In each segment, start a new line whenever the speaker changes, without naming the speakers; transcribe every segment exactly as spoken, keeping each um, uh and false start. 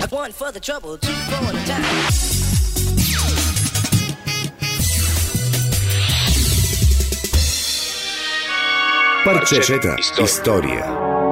One for the trouble, two for the time.
Парчета история.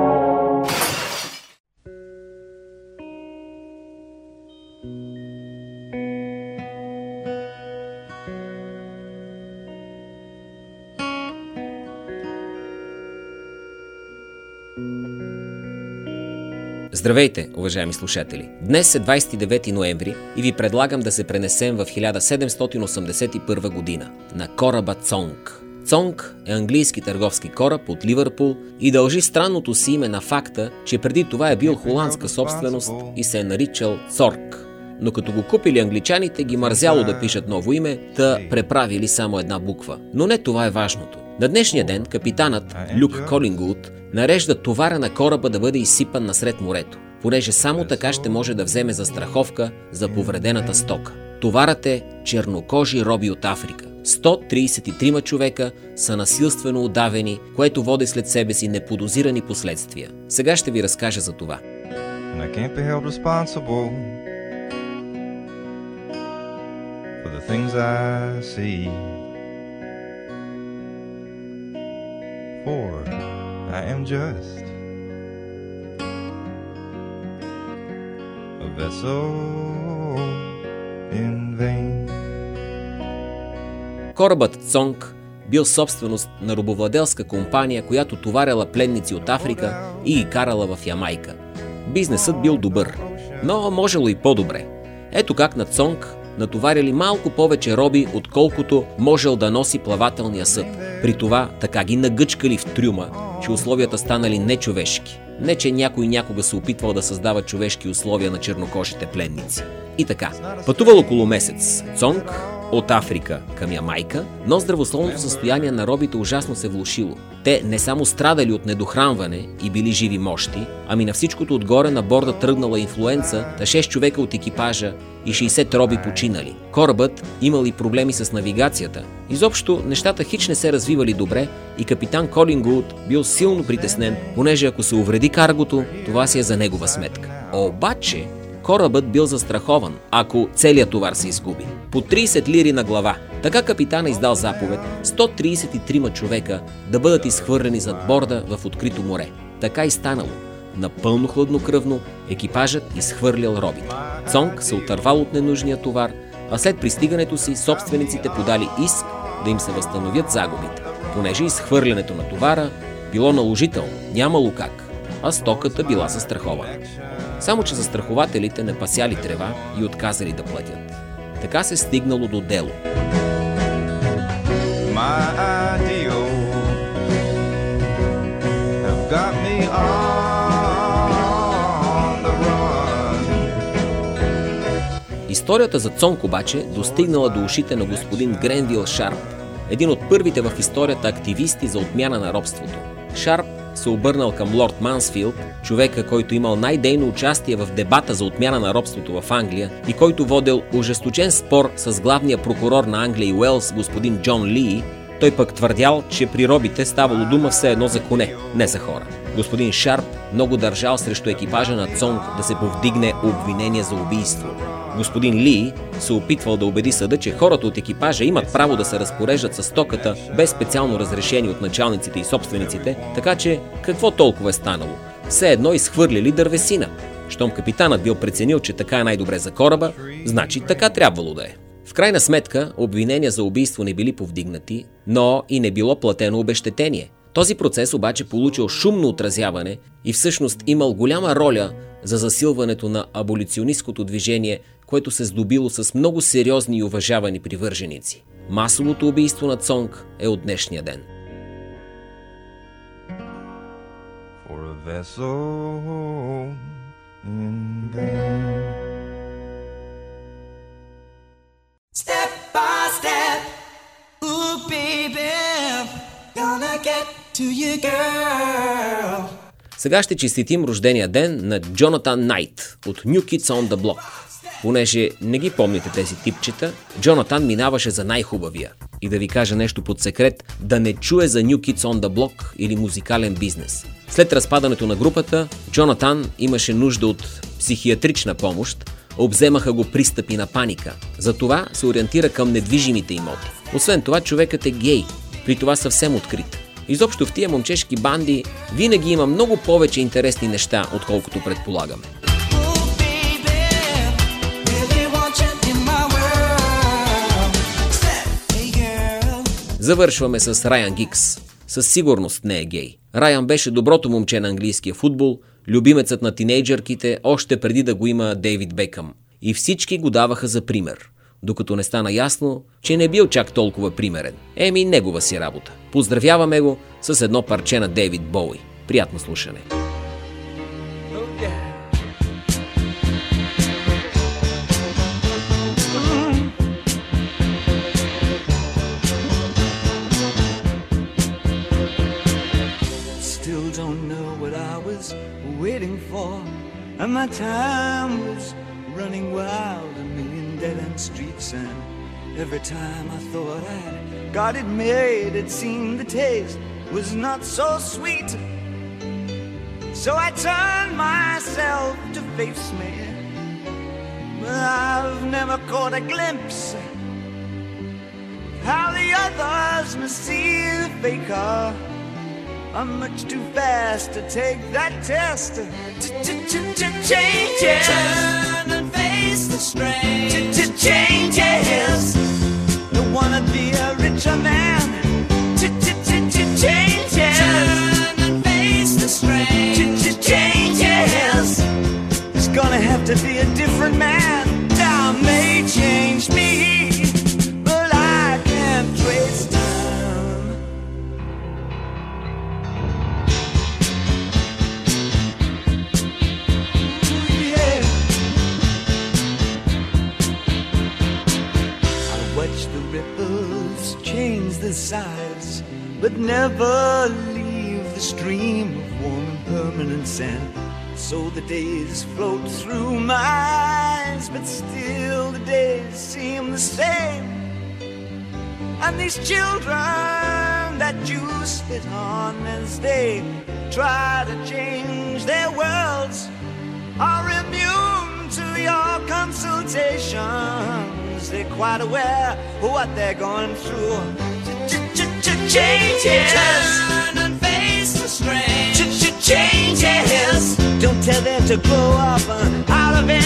Здравейте, уважаеми слушатели! Днес е двадесет и девети ноември и ви предлагам да се пренесем в хиляда седемстотин осемдесет и първа година на кораба Цонг. Цонг е английски търговски кораб от Ливърпул и дължи странното си име на факта, че преди това е бил холандска собственост и се е наричал Цорк. Но като го купили англичаните, ги мързяло да пишат ново име, та преправили само една буква. Но не това е важното. На днешния ден капитанът Люк Колингуд нарежда товара на кораба да бъде изсипан насред морето, понеже само така ще може да вземе застраховка за повредената стока. Товарът е чернокожи роби от Африка. сто тридесет и трима човека са насилствено удавени, което води след себе си неподозирани последствия. Сега ще ви разкажа за това.
For I am just a vessel in vain.
Корабът Цонг бил собственост на робовладелска компания, която товаряла пленници от Африка и ги карала в Ямайка. Бизнесът бил добър, но можело и по-добре. Ето как на Цонг натоварили малко повече роби, отколкото можел да носи плавателния съд. При това така ги нагъчкали в трюма, че условията станали нечовешки. Не, че някой някога се опитвал да създава човешки условия на чернокожите пленници. И така, пътувал около месец Цонг от Африка към Ямайка, но здравословното състояние на робите ужасно се влошило. Те не само страдали от недохранване и били живи мощи, ами на всичкото отгоре на борда тръгнала инфлуенца, та шест човека от екипажа и шейсет роби починали. Корабът имал и проблеми с навигацията. Изобщо нещата хич не се развивали добре и капитан Колингуд бил силно притеснен, понеже ако се увреди каргото, това си е за негова сметка. Обаче корабът бил застрахован, ако целият товар се изгуби. По тридесет лири на глава. Така капитана издал заповед сто тридесет и трима човека да бъдат изхвърлени зад борда в открито море. Така и станало. Напълно хладнокръвно екипажът изхвърлял робите. Цонг се отървал от ненужния товар, а след пристигането си собствениците подали иск да им се възстановят загубите, понеже изхвърлянето на товара било наложително, нямало как, а стоката била застрахована. Само че застрахователите не пасяли трева и отказали да платят. Така се стигнало до дело. Историята за Цонг обаче достигнала до ушите на господин Гренвил Шарп, един от първите в историята активисти за отмяна на робството. Шарп се обърнал към лорд Мансфилд, човека, който имал най-дейно участие в дебата за отмяна на робството в Англия и който водел ожесточен спор с главния прокурор на Англия и Уелс, господин Джон Ли. Той пък твърдял, че при робите ставало дума все едно за коне, не за хора. Господин Шарп много държал срещу екипажа на Цонг да се повдигне обвинение за убийство. Господин Ли се опитвал да убеди съда, че хората от екипажа имат право да се разпореждат със стоката без специално разрешение от началниците и собствениците, така че какво толкова е станало? Все едно изхвърляли дървесина. Щом капитанът бил преценил, че така е най-добре за кораба, значи така трябвало да е. В крайна сметка, обвинения за убийство не били повдигнати, но и не било платено обезщетение. Този процес обаче получил шумно отразяване и всъщност имал голяма роля за засилването на аболиционисткото движение, което се здобило с много сериозни и уважавани привърженици. Масовото убийство на Цонг е от днешния ден.
Step by step, ooh baby, gonna get to you girl.
Сега ще честитим рождения ден на Джонатан Найт от New Kids on the Block. Понеже не ги помните тези типчета, Джонатан минаваше за най-хубавия. И да ви кажа нещо под секрет, да не чуе за New Kids on the Block или музикален бизнес. След разпадането на групата, Джонатан имаше нужда от психиатрична помощ, обземаха го пристъпи на паника. Затова се ориентира към недвижимите имоти. Освен това, човекът е гей, при това съвсем открит. Изобщо в тия момчешки банди винаги има много повече интересни неща, отколкото предполагаме. Завършваме с Райан Гигс. Със сигурност не е гей. Райан беше доброто момче на английския футбол, любимецът на тинейджърките, още преди да го има Дейвид Бекъм. И всички го даваха за пример, докато не стана ясно, че не бил чак толкова примерен. Еми, негова си работа. Поздравяваме го с едно парче на Дейвид Боуи. Приятно слушане.
Waiting for, and my time was running wild, a million dead-end streets, and every time I thought I'd got it made, it seemed the taste was not so sweet. So I turned myself to face me, but I've never caught a glimpse how the others must see the faker. I'm much too fast to take that test. Changes. Turn and face the strain. Changes. Don't wanna be a richer man. Changes. Turn and face the strain. Changes. It's gonna have to be a different man. Time may change me, but I can't trace time. Sides, but never leave the stream of warm and permanent sand. So the days float through my eyes, but still the days seem the same. And these children that you spit on as they try to change their worlds are immune to your consultations. They're quite aware of what they're going through. Changes. Turn and face the strain. Changes. Don't tell them to grow up out of it.